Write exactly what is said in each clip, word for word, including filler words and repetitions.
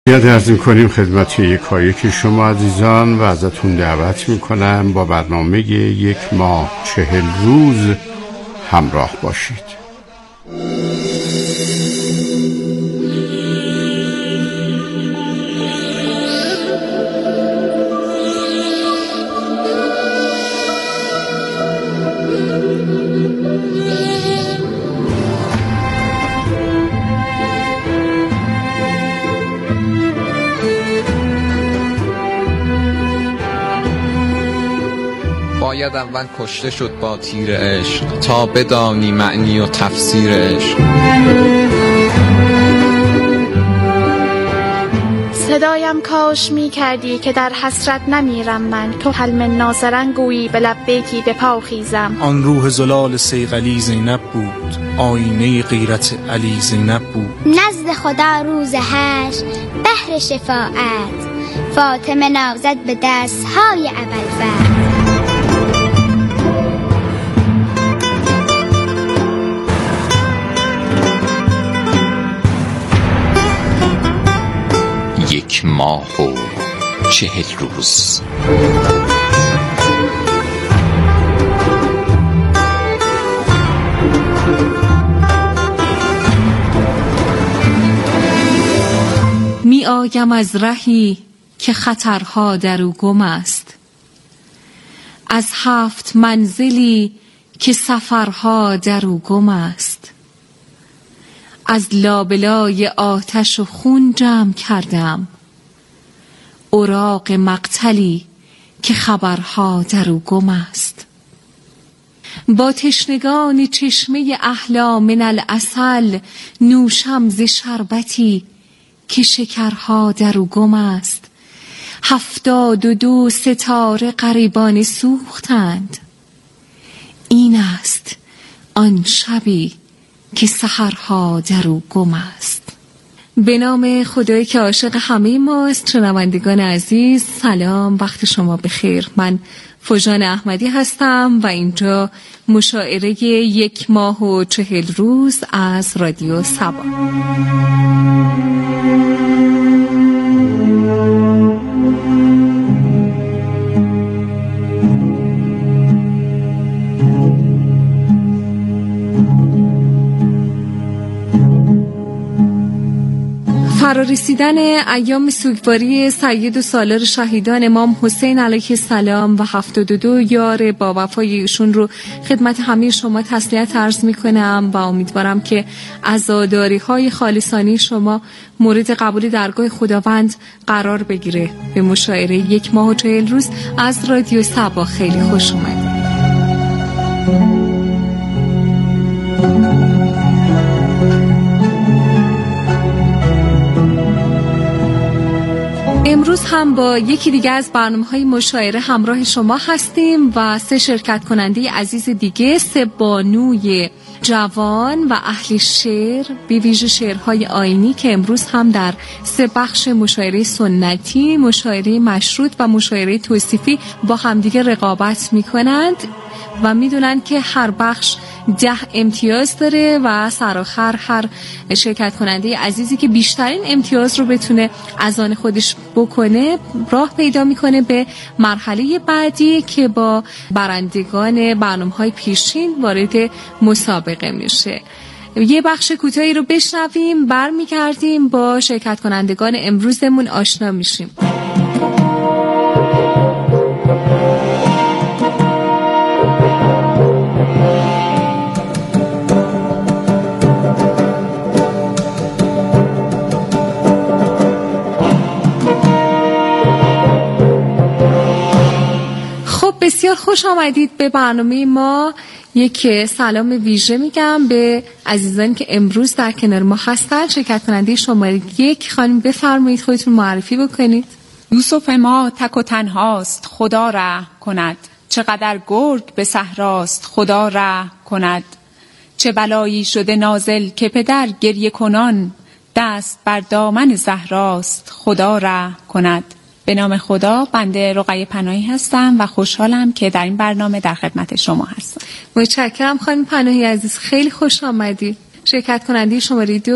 یاد عرض می‌کنیم خدمت یکایک شما عزیزان و ازتون دعوت می‌کنم با برنامه یک ماه چهل روز همراه باشید. باید اول کشته شد با تیر عشق تا بدانی معنی و تفسیر عشق. صدایم کاش می کردی که در حسرت نمیرم من، تو حل من ناظرن گویی به لبیکی به پا خیزم. آن روح زلال صیقلی زینب بود، آینه غیرت علی زینب بود. نزد خدا روز حشر بهر شفاعت، فاطمه نازد به دستهای ابوالفضل. یک ماه و چهل روز. می آیم از رهی که خطرها در او گم است، از هفت منزلی که سفرها در او گم است. از لابلای آتش و خون جمع کردم اوراق مقتلی که خبرها در او گم است. با تشنگان چشمه احلی من العسل نوشم ز شربتی که شکرها در او گم است. هفتاد و دو ستاره غریبان سوختند، این است آن شبی که سحرها در او گم است. به نام خدایی که عاشق همه ماست. شنوندگان عزیز سلام، وقت شما بخیر. من فوجان احمدی هستم و اینجا مشاعره یک ماه و چهل روز از رادیو سبا. فرارسیدن ایام سوگواری سید و سالار شهیدان امام حسین علیه السلام و هفتاد و دو یار با وفای ایشون رو خدمت همه شما تسلیت عرض می کنم و امیدوارم که عزاداری های خالصانه شما مورد قبول درگاه خداوند قرار بگیره. به مشاعره یک ماه و چهل روز از رادیو سبا خیلی خوش اومدید. امروز هم با یکی دیگه از برنامه‌های مشاعره همراه شما هستیم و سه شرکت کننده عزیز دیگه، سه بانوی جوان و اهل شعر، به ویژه شعرهای آیینی که امروز هم در سه بخش مشاعره سنتی، مشاعره مشروط و مشاعره توصیفی با همدیگه رقابت می‌کنند و می‌دونن که هر بخش ده امتیاز داره و سرآخر هر شرکت کننده عزیزی که بیشترین امتیاز رو بتونه از آن خودش بکنه راه پیدا میکنه به مرحله بعدی که با برندگان برنامه‌های پیشین وارد مسابقه میشه. یه بخش کوتاهی رو بشنویم، برمیگردیم با شرکت کنندگان امروزمون آشنا میشیم. بسیار خوش آمدید به برنامه ما. یک سلام ویژه میگم به عزیزانی که امروز در کنار ما هستن. شرکت کننده شماره یک، خانم بفرمایید خودتون معرفی بکنید. یوسف ما تک و تنهاست خدا رحم کند، چقدر گرگ به صحراست خدا رحم کند. چه بلایی شده نازل که پدر گریه کنان، دست بر دامن زهراست خدا رحم کند. به نام خدا، بنده رقیه پناهی هستم و خوشحالم که در این برنامه در خدمت شما هستم. متشکرم خانم پناهی عزیز، خیلی خوش آمدی. شرکت کننده شماره دو.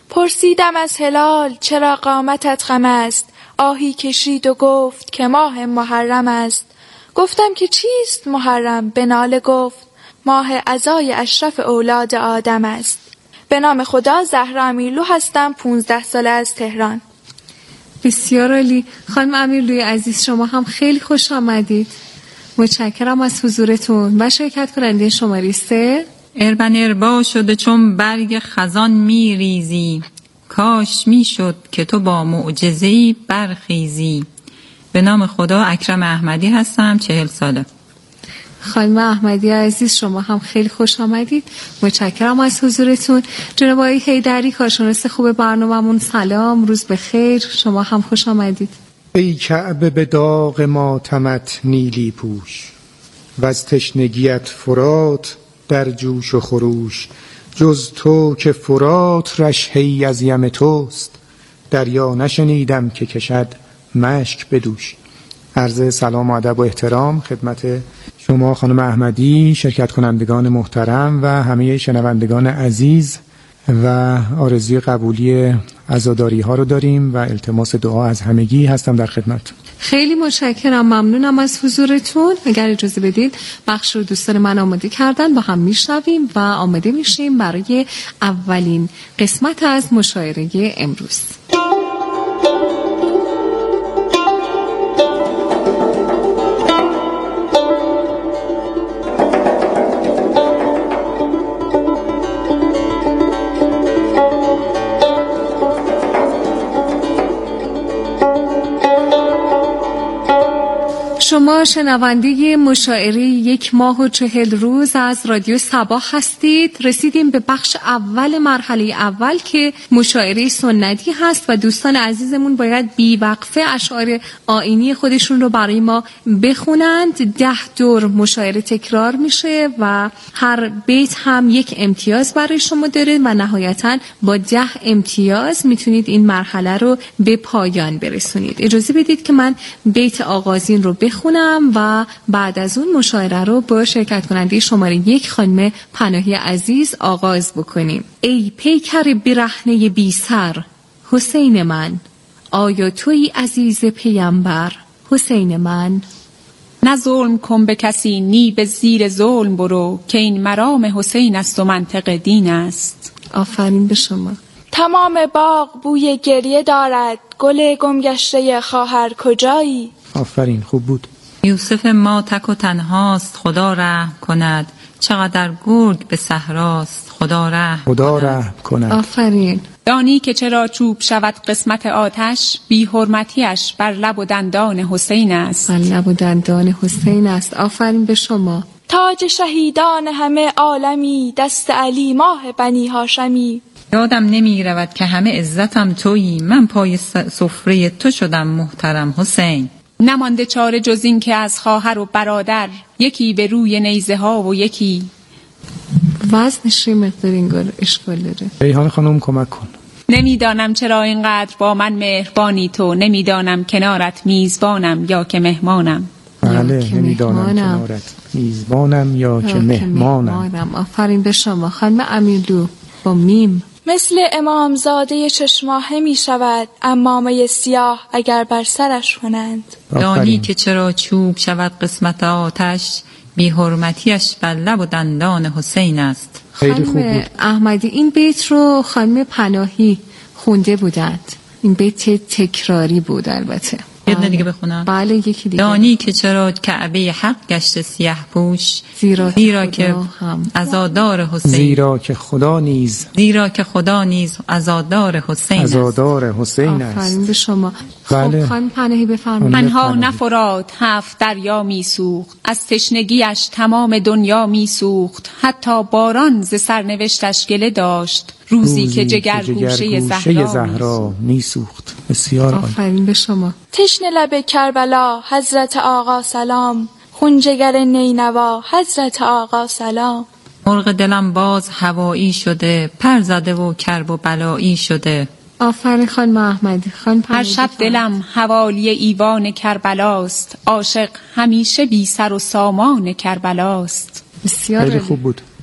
پرسیدم از هلال چرا قامتت غم است؟ آهی کشید و گفت که ماه محرم است. گفتم که چیست محرم؟ به ناله گفت ماه عزای اشرف اولاد آدم است. به نام خدا، زهرا امیرلو هستم، پونزده ساله از تهران. بسیار عالی. خانم امیرلوی عزیز، شما هم خیلی خوش آمدید. متشکرم از حضورتون و شرکت کننده شماره سه. اربن اربا شده چون برگ خزان می ریزی، کاش می شد که تو با معجزه‌ای برخیزی. به نام خدا، اکرم احمدی هستم، چهل ساله. خانم احمدی عزیز، شما هم خیلی خوش آمدید. متشکرم از حضورتون. جناب آقای حیدری، کارشناس خوب برنامه‌مون، سلام، روز بخیر. شما هم خوش آمدید. ای کعبه به داغ ماتمت نیلی پوش، و از تشنگیت فرات در جوش و خروش. جز تو که فرات رشحه‌ای از یم توست، دریا نشنیدم که کشد مشک بدوش. عرض سلام و ادب و احترام خدمت شما خانم احمدی، شرکت کنندگان محترم و همه شنوندگان عزیز، و آرزوی قبولی عزاداری ها رو داریم و التماس دعا از همگی هستم در خدمت. خیلی متشکرم، ممنونم از حضورتون. اگر اجازه بدید بخش رو دوستان من آماده کردن، با هم میشنویم و آماده میشیم برای اولین قسمت از مشاعره امروز. شما شنونده مشاعره یک ماه و چهل روز از رادیو صبا هستید. رسیدیم به بخش اول مرحله اول که مشاعره سنتی هست و دوستان عزیزمون باید بی وقفه اشعار آیینی خودشون رو برای ما بخونند. ده دور مشاعره تکرار میشه و هر بیت هم یک امتیاز برای شما داره و نهایتاً با ده امتیاز میتونید این مرحله رو به پایان برسونید. اجازه بدید که من بیت آغازین رو بخونم و بعد از اون مشاعره رو با شرکت کننده شماره یک خانم پناهی عزیز آغاز بکنیم. ای پیکر برهنه بی سر حسین من، آیا توی عزیز پیامبر حسین من؟ نه ظلم کن به کسی، نی به زیر ظلم برو، که این مرام حسین است و منطق دین است. آفرین به شما. تمام باغ بوی گریه دارد، گل گمگشته خواهر کجایی؟ آفرین، خوب بود. یوسف ما تک و تنهاست، خدا رحم کند، چقدر گرگ به صحراست، خدا رحم خدا رحم کند. آفرین. دانی که چرا چوب شود قسمت آتش، بی حرمتیش بر لب و دندان حسین است. بر لب و دندان حسین است. آفرین به شما. تاج شهیدان همه عالمی، دست علی ماه بنی هاشمی. یادم نمی رود که همه عزتم تویی، من پای سفره تو شدم محترم حسین. نمانده چاره جز این که از خواهر و برادر، یکی به روی نیزه ها و یکی. وزنش مقدار انگار اشکال داره. ریحان خانم کمک کن. نمیدانم چرا اینقدر با من مهربانی تو، نمیدانم کنارت میزبانم یا که مهمانم. بله، نمیدانم کنارت میزبانم یا, یا که مهمانم. مهمانم. آفرین به شما خانم امیرلو با میم. مثل امامزاده چشماهه می شود عمامه سیاه اگر بر سرش کنند. دانی که چرا چوب شود قسمت آتش، بی حرمتیش بر لب و دندان حسین است. خیلی خوب بود. احمدی این بیت رو خانم پناهی خونده بودند. این بیت تکراری بود البته. یه دونه دیگه بخونم. بله یکی دیگه. دانی که چرا کعبه حق گشته سیاه پوش، زیرا, زیرا که عزادار حسین، زیرا که خدا نیز زیرا که خدا نیز عزادار حسین است. عزادار حسین است. آفرین به شما. بله. خب خانم پناهی بفرمایید. تنها نفراد هفت دریا میسوخت، از تشنگیش تمام دنیا میسوخت، حتی باران ز سرنوشتش گله داشت، روزی, روزی که جگر گوشه زهرا, زهرا میسوخت. بسیار عالی. آفرین به شما. تشنه لب کربلا حضرت آقا سلام، خون جگر نینوا حضرت آقا سلام. مرغ دلم باز هوایی شده، پر زده و کرب و بلایی شده. آفرین خانم احمدی. خانم هر شب دلم حوالی ایوان کربلاست، عاشق همیشه بی سر و سامان کربلاست. بسیار خیلی خوب بود.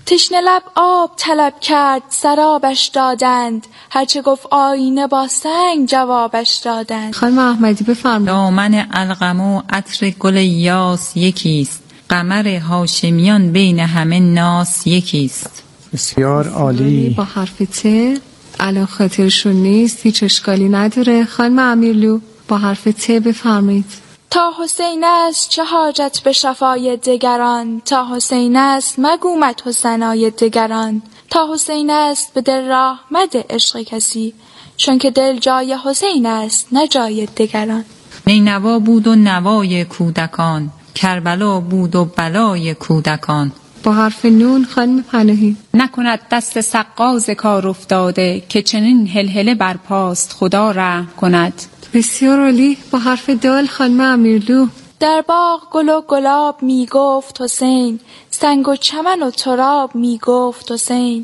تشنه لب آب طلب کرد سرابش دادند، هرچه گفت آینه با سنگ جوابش دادند. خانم احمدی بفرمایید. دامن القم و عطر گل یاس یکیست، قمر هاشمیان بین همه ناس یکیست. بسیار عالی. با حرف ت الان خاطرشون نیست، هیچ اشکالی نداره. خانم امیرلو با حرف ت بفرمایید. تا حسین است چه حاجت به شفای دگران، تا حسین است مگو مدح ثنای دگران. تا حسین است به دل راه مده عشق کسی، چون که دل جای حسین است نه جای دگران. نینوا بود و نوای کودکان، کربلا بود و بلای کودکان. با حرف نون خانم پناهی. نکند دست سقاز کار افتاده، که چنین هلهله برپاست خدا رحم کند. بسیار عالی. با حرف دال خانم امیرلو. در باغ گل و گلاب می گفت حسین، سنگ و چمن و تراب می گفت حسین.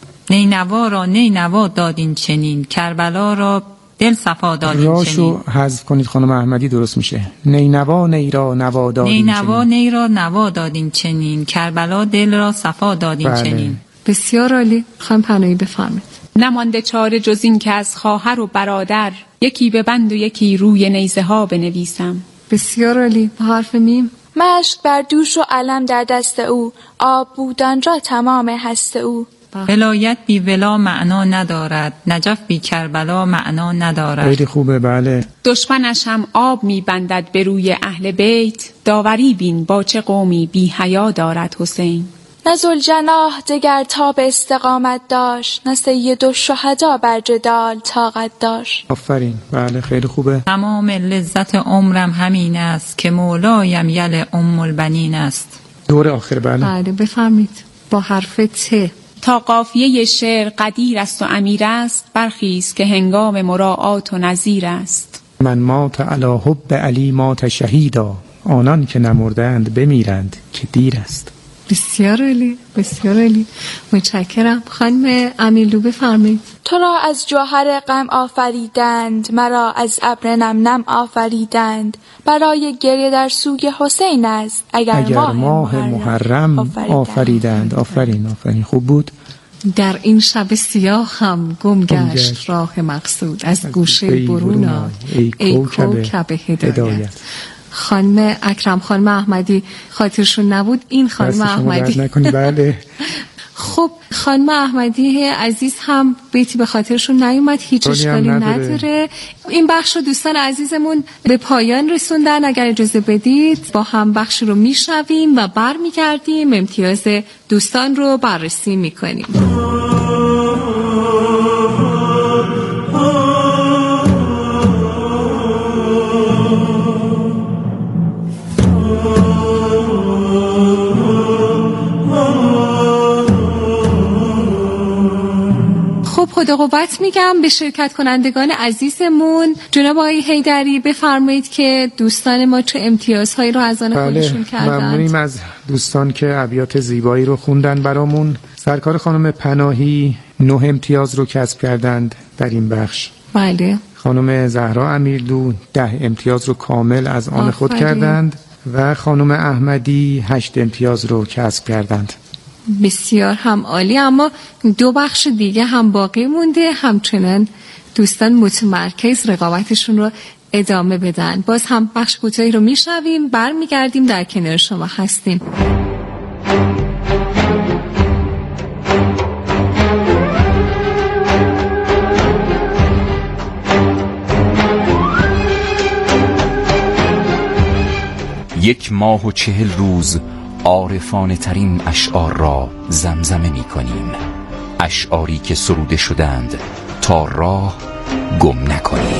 نینوا را نینوا دادین چنین، کربلا را دل صفا دادین راشو چنین. حذف کنید خانم احمدی درست میشه. نینوا نیرا نوا دادین نینوا چنین. نیرا نوا دادین چنین، کربلا دل را صفا دادین بله. چنین. بسیار عالی. خانم پناهی بفرمایید. نمانده چاره جز این که از خواهر و برادر، یکی به بند و یکی روی نیزه ها بنویسم. بسیار عالی. با حرف میم. مشک بر دوش و علم در دست او، آب بودن را تمام هست او. ولایت بی ولا معنا ندارد، نجف بی کربلا معنا ندارد. خیلی خوبه. بله. دشمنش هم آب می بندد به روی اهل بیت، داوری بین با چه قومی بی حیا دارد حسین. نه ذوالجناح دگر تاب استقامت داشت، نه سید الشهدا بر جدال طاقت داشت. آفرین. بله خیلی خوبه. تمام لذت عمرم همین است، که مولایم یل ام البنین است. دور آخر. بله. بله بفرمایید. با حرف ت. تا قافیه شعر قدیر است و امیر است، برخیز که هنگام مراعات و نظیر است. من مات علی حب علی مات شهیدا، آنان که نمردند بمیرند که دیر است. بسیار عالی. بسیار عالی. متشکرم. خانم امیرلو بفرمایید. تو را از جوهر غم آفریدند، مرا از ابر نم نم آفریدند. برای گریه در سوی حسین است، اگر, اگر ماه, ماه محرم آفریدند. آفریدند. آفرین. آفرین. خوب بود. در این شب سیاه هم گم گشت راه مقصود، از گوشه برون آی ای, ای کوکب هدایت. خانم اکرم خانم احمدی خاطرشون نبود، این خانم احمدی. بله. خب خانم احمدی عزیز هم بیتی به خاطرشون نیومد، هیچ اشکالی نداره. نداره. این بخش رو دوستان عزیزمون به پایان رسوندن. اگر اجازه بدید با هم بخش رو میشنویم و بر میگردیم امتیاز دوستان رو بررسی میکنیم. خدا قوت میگم به شرکت کنندگان عزیزمون. جناب آقای حیدری بفرمایید که دوستان ما چه امتیازهایی رو از آن خودشون کردند. ممنونیم از دوستان که ابیات زیبایی رو خوندن برامون. سرکار خانم پناهی نه امتیاز رو کسب کردند در این بخش. بله. خانم زهرا امیرلو ده امتیاز رو کامل از آن خود بله. کردند و خانم احمدی هشت امتیاز رو کسب کردند. بسیار هم عالی. اما دو بخش دیگه هم باقی مونده، همچنان دوستان متمرکز رقابتشون رو ادامه بدن. باز هم بخش کوتاهی رو میشنویم، برمیگردیم در کنار شما هستیم. یک ماه و چهل روز عارفانه ترین اشعار را زمزمه می کنیم، اشعاری که سروده شدند تا راه گم نکنیم.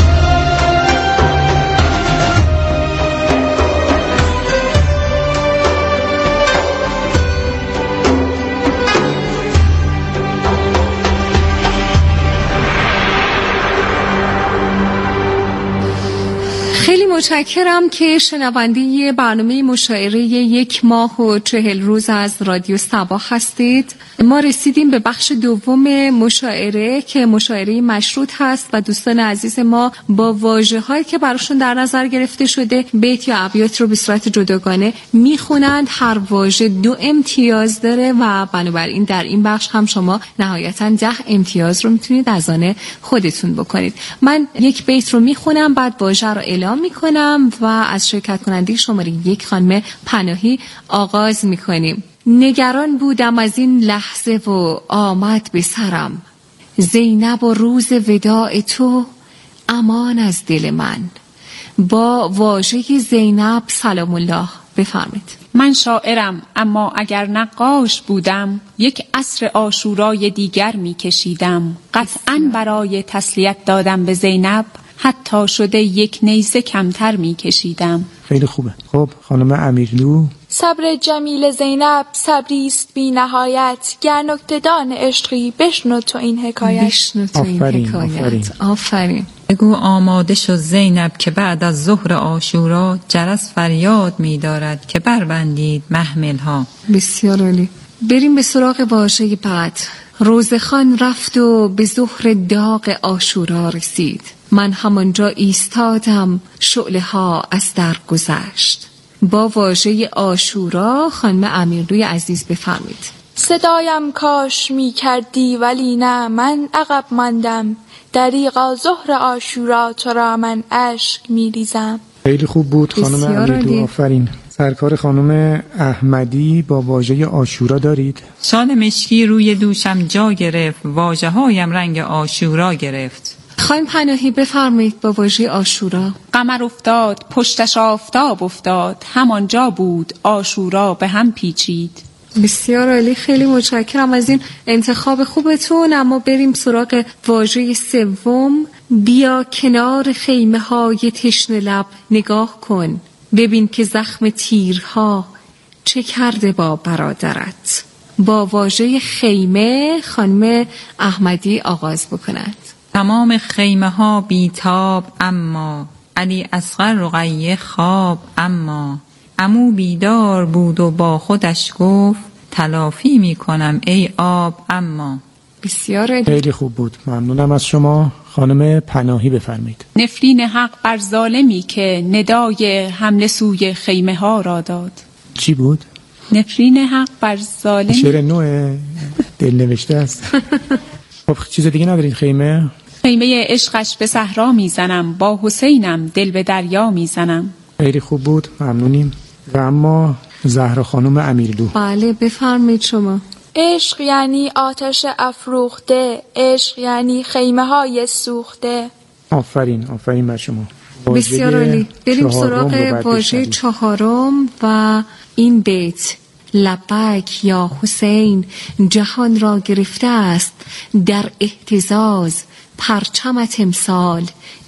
خیلی متشکرم که شنونده برنامه مشاعره یک ماه و چهل روز از رادیو صبا هستید. ما رسیدیم به بخش دوم مشاعره که مشاعره مشروط هست و دوستان عزیز ما با واژه‌هایی که براشون در نظر گرفته شده بیت یا ابیات رو به صورت جداگانه میخونند. هر واژه دو امتیاز داره و بنابراین در این بخش هم شما نهایتاً ده امتیاز رو میتونید از آن خودتون بکنید. من یک بیت رو میخونم، بعد واژه رو اعلام میکنم و از شرکت کننده شماره یک خانم پناهی آغاز میکنیم. نگران بودم از این لحظه و آمد به سرم، زینب و روز وداع تو امان از دل من. با واژه زینب سلام الله بفرمید. من شاعرم اما اگر نقاش بودم، یک عصر عاشورای دیگر می کشیدم. قطعاً برای تسلیت دادم به زینب، حتی شده یک نیزه کمتر می کشیدم. خیلی خوبه. خب خانم امیرلو. صبر جمیل زینب صبریست بی نهایت، گر نکته‌دان عشقی بشنو تو این حکایت. بشنو تو این آفرین، حکایت. آفرین. آفرین. بگو آماده شد زینب که بعد از ظهر عاشورا، جرس فریاد می دارد که بربندید محمل ها. بسیار عالی. بریم به سراغ واژه بعد. روزخان رفت و به ظهر داغ عاشورا رسید، من همانجا ایستادم شعله ها از در گذشت. با واژه عاشورا خانم امیرلوی عزیز بفرمید. صدایم کاش می کردی ولی نه، من عقب ماندم دریغا ظهر عاشورا، تو را من اشک می ریزم. خیلی خوب بود خانم امیرلو، آفرین. سرکار خانم احمدی با واژه عاشورا دارید؟ شال مشکی روی دوشم جا گرفت، واژه هایم رنگ عاشورا گرفت. خانم پناهی بفرمایید با واژه عاشورا. قمر افتاد پشتش آفتاب افتاد، همانجا بود عاشورا به هم پیچید. بسیار عالی، خیلی متشکرم از این انتخاب خوبتون. اما بریم سراغ واژه سوم. بیا کنار خیمه های تشنه لب نگاه کن، ببین که زخم تیرها چه کرده با برادرت. با واژه خیمه خانم احمدی آغاز بکند. تمام خیمه ها بیتاب اما، علی اصغر رقیه خواب اما، عمو بیدار بود و با خودش گفت تلافی می کنم ای آب اما. بسیار خیلی خوب بود، ممنونم از شما. خانم پناهی بفرمایید. نفرین حق بر ظالمی که ندای حمله سوی خیمه ها را داد. چی بود؟ نفرین حق بر ظالمی. شعر نوع دل نوشته است. خب چیز دیگه ندارید؟ خیمه خیمه عشقش به صحرا میزنم، با حسینم دل به دریا میزنم. خیلی خوب بود، ممنونیم. و اما زهرا خانم امیرلو. بله بفرمایید شما. عشق یعنی آتش افروخته، عشق یعنی خیمه های سوخته. آفرین، آفرین بر شما. بسیار عالی. بریم سراغ واژه چهارم و این بیت. لبک یا حسین جهان را گرفته است در اهتزاز، پرچمت امسال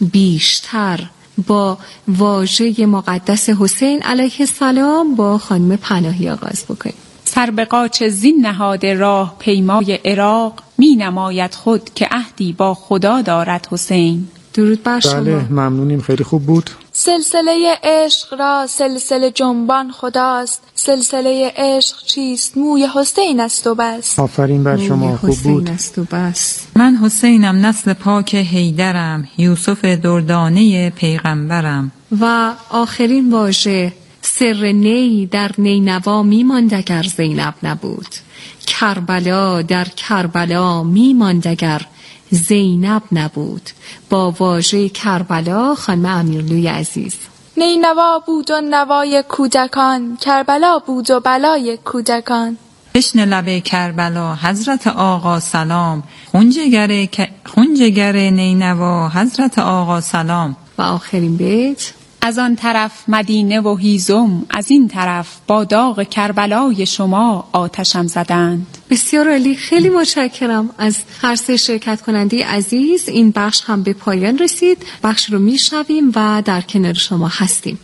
بیشتر. با واژه مقدس حسین علیه السلام با خانم پناهی آغاز بکنیم. سر به قاچ زین نهاد راه پیمای عراق، می نماید خود که عهدی با خدا دارد حسین. درود بر شما. بله ممنونیم، خیلی خوب بود. سلسله عشق را سلسله جنبان خداست، سلسله عشق چیست؟ موی حسین است و بس. آفرین بر شما، خوب بود. است و بس. من حسینم نسل پاک حیدرم، یوسف دردانه پیغمبرم. و آخرین واژه سر نی در نینوا میماند اگر زینب نبود، کربلا در کربلا میماند اگر زینب نبود. با واژه کربلا خانم امیرلوی عزیز. نینوا بود و نوای کودکان، کربلا بود و بلای کودکان. تشنه لب کربلا حضرت آقا سلام، خونجگر ک... خونجگر نینوا حضرت آقا سلام. و آخرین بیت. از آن طرف مدینه و هیزم، از این طرف با داغ کربلای شما آتشم زدند. بسیار عالی، خیلی متشکرم از هر سه شرکت کننده عزیز. این بخش هم به پایان رسید. بخش رو میشنویم و در کنار شما هستیم.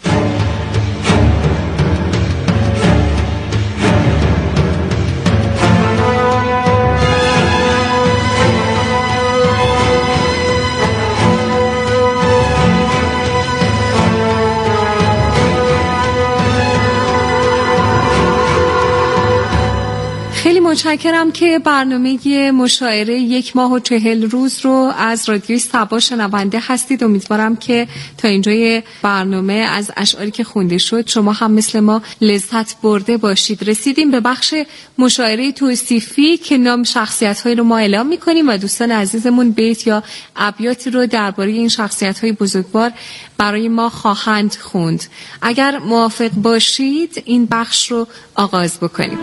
متشکرم که برنامه مشاعره یک ماه و چهل روز رو از رادیوی صبا شنونده هستید. امیدوارم که تا اینجای برنامه از اشعاری که خونده شد شما هم مثل ما لذت برده باشید. رسیدیم به بخش مشاعره توصیفی که نام شخصیت‌هایی رو ما اعلام می‌کنیم و دوستان عزیزمون بیت یا ابیاتی رو درباره این شخصیت‌های بزرگوار برای ما خواهند خوند. اگر موافق باشید این بخش رو آغاز بکنیم.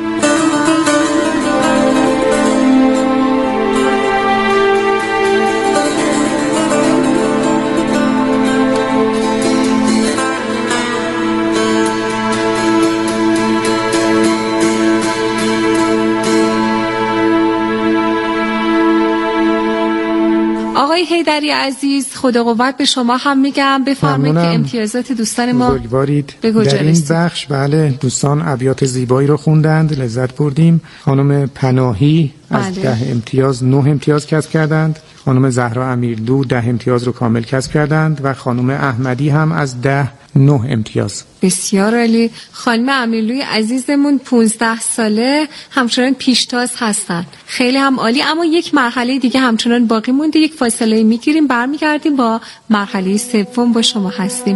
آقای حیدری عزیز، خدا قوت به شما هم میگم. بفرمایید که امتیازات دوستان ما بزرگوارید. در این بخش بله دوستان ابیات زیبایی رو خوندند، لذت بردیم. خانم پناهی از بله. ده امتیاز نه امتیاز کسب کردند. خانم زهرا امیرلو ده امتیاز رو کامل کسب کردند و خانم احمدی هم از ده نه امتیاز. بسیار عالی. خانم امیرلوی عزیزمون پونزده ساله همچنان پیشتاز هستن، خیلی هم عالی. اما یک مرحله دیگه همچنان باقی مونده، یک فاصله میگیریم، برمیگردیم با مرحله سوم با شما هستیم.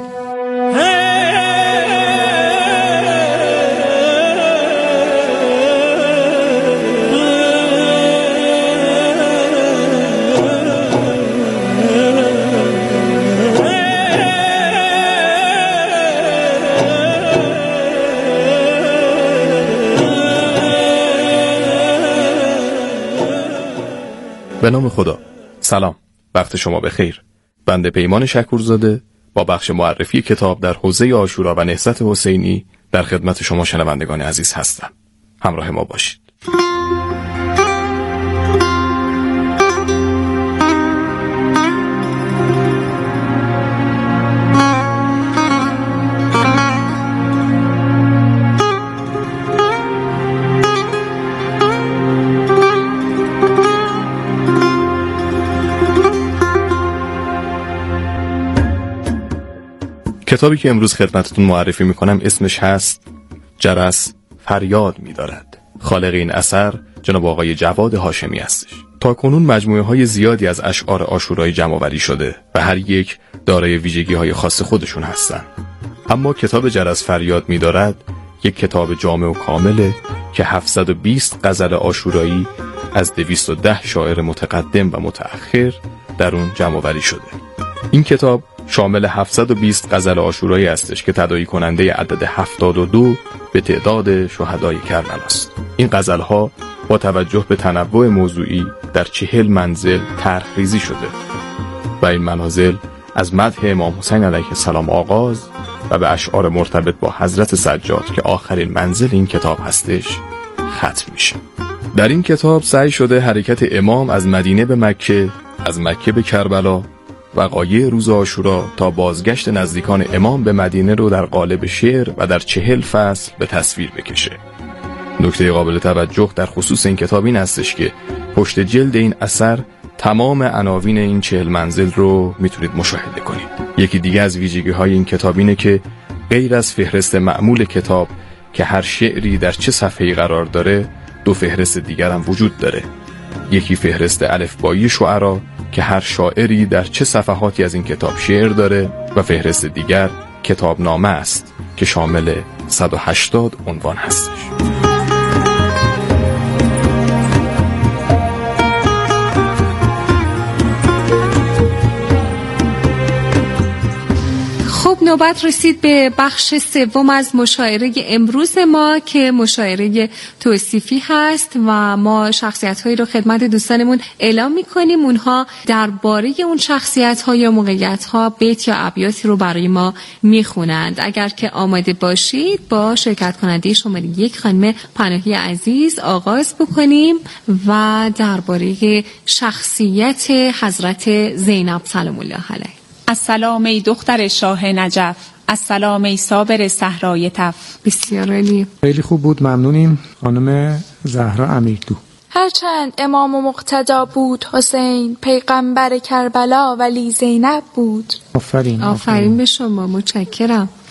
به نام خدا. سلام، وقت شما بخیر. بنده پیمان شکورزاده با بخش معرفی کتاب در حوزه عاشورا و نهضت حسینی در خدمت شما شنوندگان عزیز هستم. همراه ما باشید. کتابی که امروز خدمتتون معرفی میکنم اسمش هست جرس فریاد می‌دارد. خالق این اثر جناب آقای جواد هاشمی هستش. تا کنون مجموعه های زیادی از اشعار عاشورایی جمع‌آوری شده و هر یک دارای ویژگی‌های خاص خودشون هستن. اما کتاب جرس فریاد می‌دارد یک کتاب جامع و کامله که هفتصد و بیست غزل عاشورایی از دویست و ده شاعر متقدم و متأخر در اون جمع‌آوری شده. این کتاب شامل هفتصد و بیست غزل عاشورایی هستش که تداعی کننده عدد هفتاد و دو به تعداد شهدای کربلا است. این غزل‌ها با توجه به تنوع موضوعی در چهل منزل طرح ریزی شده و این منازل از مدح امام حسین علیه السلام آغاز و به اشعار مرتبط با حضرت سجاد که آخرین منزل این کتاب هستش ختم میشه. در این کتاب سعی شده حرکت امام از مدینه به مکه، از مکه به کربلا، وقایع روز عاشورا تا بازگشت نزدیکان امام به مدینه رو در قالب شعر و در چهل فصل به تصویر بکشه. نکته قابل توجه در خصوص این کتاب این هستش که پشت جلد این اثر تمام عناوین این چهل منزل رو میتونید مشاهده کنید. یکی دیگه از ویژگی‌های این کتاب اینه که غیر از فهرست معمول کتاب که هر شعری در چه صفحه‌ای قرار داره، دو فهرست دیگر هم وجود داره. یکی فهرست الفبایی شعرا که هر شاعری در چه صفحاتی از این کتاب شعر داره و فهرست دیگر کتاب نامه است که شامل صد و هشتاد عنوان هستش. خب نوبت رسید به بخش سوم از مشاعره امروز ما که مشاعره توصیفی هست و ما شخصیت‌هایی رو خدمت دوستانمون اعلام می‌کنیم. اونها درباره اون شخصیت‌ها یا موقعیت‌ها بیت یا ابیاتی رو برای ما می‌خونند. اگر که آماده باشید با شرکت کننده شماره یک خانم پناهی عزیز آغاز بکنیم و درباره شخصیت حضرت زینب سلام الله علیها. السلام ای دختر شاه نجف، السلام ای صابر صحرای تف. بسیار عالی، خیلی خوب بود، ممنونیم. خانم زهرا امیرلو. هرچند امام و مقتدا بود حسین، پیغمبر کربلا ولی زینب بود. آفرین آفرین به شما، متشکرم.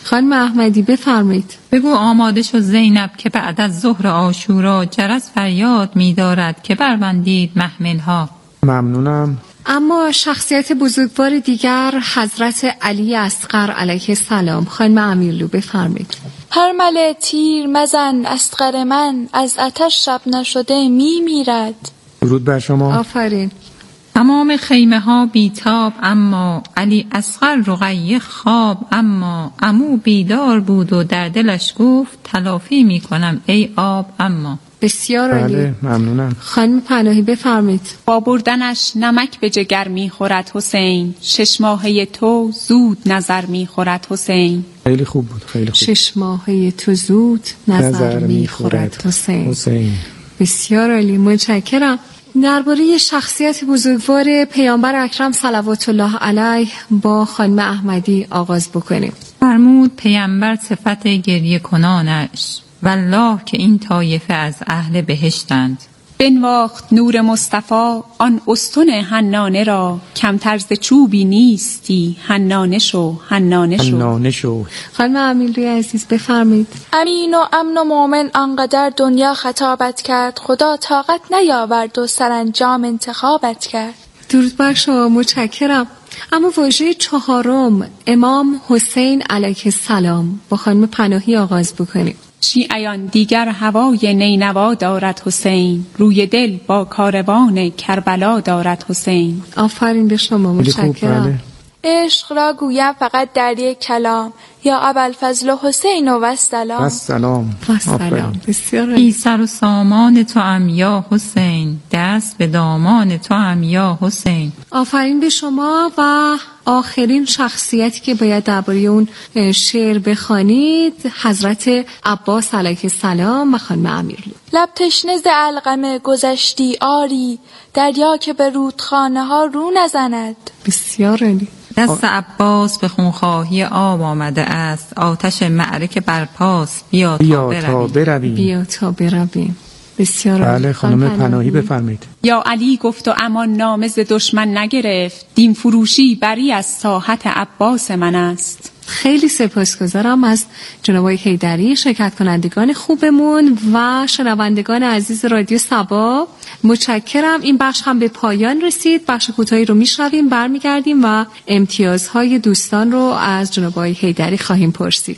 خانم احمدی بفرمایید. بگو آماده شد زینب که بعد از ظهر عاشورا جرس فریاد می‌دارد که بربندید محمل‌ها. ممنونم. اما شخصیت بزرگوار دیگر حضرت علی اصغر علیه السلام. خانم امیرلو بفرمایید. پرمله تیر مزن اصغر من، از آتش شب نشده می میرد. درود بر شما. آفرین. تمام خیمه ها بیتاب اما علی اصغر رقیه خواب، اما عمو بیدار بود و در دلش گفت تلافی می کنم ای آب. اما بسیار عالی. بله ممنونم. خانم پناهی بفرمایید. با بردنش نمک به جگر می خورد حسین، شش ماهه تو زود نظر می خورد حسین. خیلی خوب بود، خیلی خوب. شش ماهه تو زود نظر, نظر می خورد حسین. حسین. بسیار عالی، متشکرم. درباره شخصیت بزرگوار پیامبر اکرم صلوات الله علیه با خانم احمدی آغاز بکنیم. فرمود پیامبر صفت گریه کنانش، والله که این طایفه از اهل بهشتند. بنواخت نور مصطفی آن استون حنانه را، کمتر ز چوبی نیستی حنانه شو حنانه شو حنانه شو. خانم امیرلوی عزیز بفرمایید. امین و امن و مومن آنقدر دنیا خطابت کرد، خدا طاقت نیاورد و سرانجام انتخابت کرد. درود بر شما، متشکرم. اما واژه چهارم امام حسین علیه السلام با خانم پناهی آغاز بکنیم. شیعیان دیگر هوای نینوا دارد حسین، روی دل با کاروان کربلا دارد حسین. آفرین به شما، متشکرم. عشق را گویم فقط در یک کلام، یا ابوالفضل و حسین و السلام. السلام و سلام. بسیار ای سر و سامان تو ام یا حسین، دست به دامان تو ام یا حسین. آفرین به شما. و آخرین شخصیتی که باید درباره اون شعر بخوانید حضرت عباس علیه السلام و خانم امیرلو. لب تشنه ز علقمه گذشتی آری، دریا که به رودخانه ها رو نزند. بسیار عالی. دست عباس به خونخواهی آب آمده است، آتش معرکه برپاس، بیا تا برویم. بیا تا برویم. بسیار بله خانم پناهی بفرمایید. یا علی گفت و امان نامه ز دشمن نگرفت، دین فروشی بری از ساحت عباس من است. خیلی سپاسگزارم از جناب حیدری، شرکت کنندگان خوبمون و شنوندگان عزیز رادیو صبا. متشکرم. این بخش هم به پایان رسید. بخش کوتاهی رو میشنویم، برمیگردیم و امتیازهای دوستان رو از جناب حیدری خواهیم پرسید.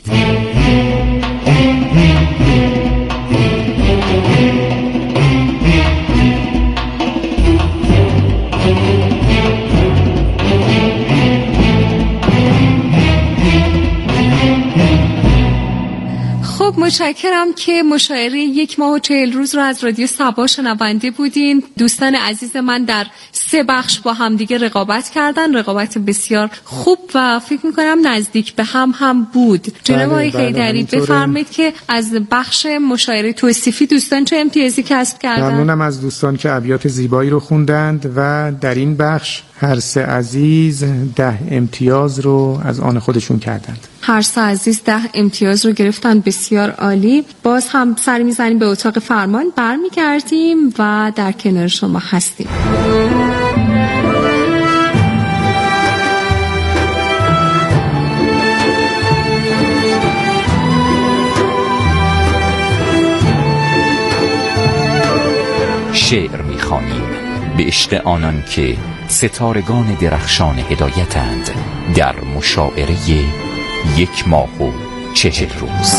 متشکرم که مشاعره یک ماه و چهل روز رو از رادیو صبا شنونده بودین. دوستان عزیز من در سه بخش با هم دیگه رقابت کردن، رقابت بسیار خوب و فکر میکنم نزدیک به هم هم بود. جناب آقای حیدری بفرمایید که از بخش مشاعره توصیفی دوستان چه امتیازی کسب کردن؟ ممنونم از دوستان که ابیات زیبایی رو خوندند و در این بخش هر سه عزیز ده امتیاز رو از آن خودشون کردند. هر سه عزیز ده امتیاز رو گرفتن. بسیار عالی. باز هم سر میزنیم به اتاق فرمان، برمیگردیم و در کنار شما هستیم. شعر می‌خوانیم به عشق آنان که ستارگان درخشان هدایتند در مشاعره یک ماه و چهل روز.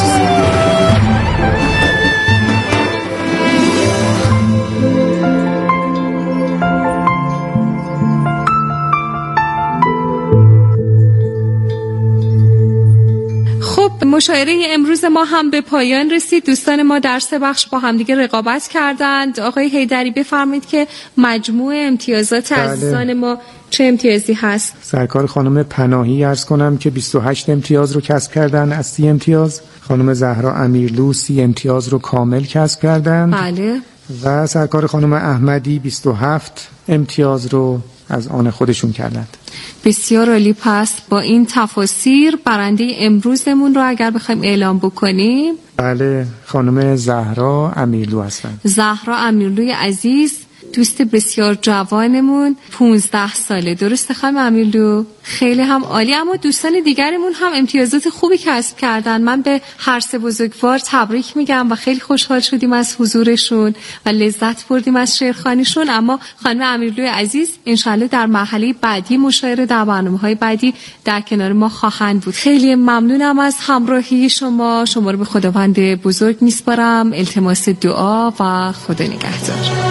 مشاعره امروز ما هم به پایان رسید. دوستان ما در سه بخش با همدیگه رقابت کردند. آقای حیدری بفرمایید که مجموع امتیازات بله. عزیزان ما چه امتیازی هست؟ سرکار خانم پناهی عرض کنم که بیست و هشت امتیاز رو کسب کردن از سی امتیاز. خانم زهرا امیرلو سی امتیاز رو کامل کسب کردن. بله. و سرکار خانم احمدی بیست و هفت امتیاز رو از آن خودشون کردند. بسیار عالی. پس با این تفاسیر برنده امروزمون رو اگر بخوایم اعلام بکنیم، بله خانم زهرا امیرلو هستند. زهرا امیرلوی عزیز دوست بسیار جوانمون پونزده ساله. درسته خانم امیرلو؟ خیلی هم عالی. اما دوستان دیگرمون هم امتیازات خوبی کسب کردن. من به هر سه بزرگوار تبریک میگم و خیلی خوشحال شدیم از حضورشون و لذت بردیم از شعرخوانیشون. اما خانم امیرلو عزیز انشالله در مرحله بعدی مشاعره در برنامه‌های بعدی در کنار ما خواهند بود. خیلی ممنونم از همراهی شما. شما رو به خداوند بزرگ میسپارم. التماس دعا و خدا نگهدار.